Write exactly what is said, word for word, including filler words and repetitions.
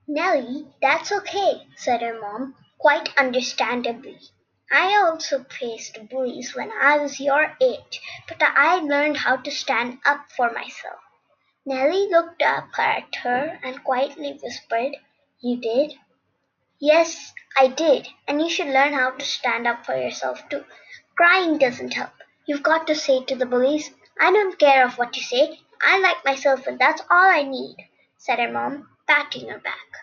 Nellie, that's okay, said her mom, quite understandably. I also faced bullies when I was your age, but I learned how to stand up for myself. Nellie looked up at her and quietly whispered, You did? Yes, I did, and you should learn how to stand up for yourself too. Crying doesn't help. You've got to say to the bullies, I don't care of what you say. I like myself and that's all I need, said her mom, patting her back.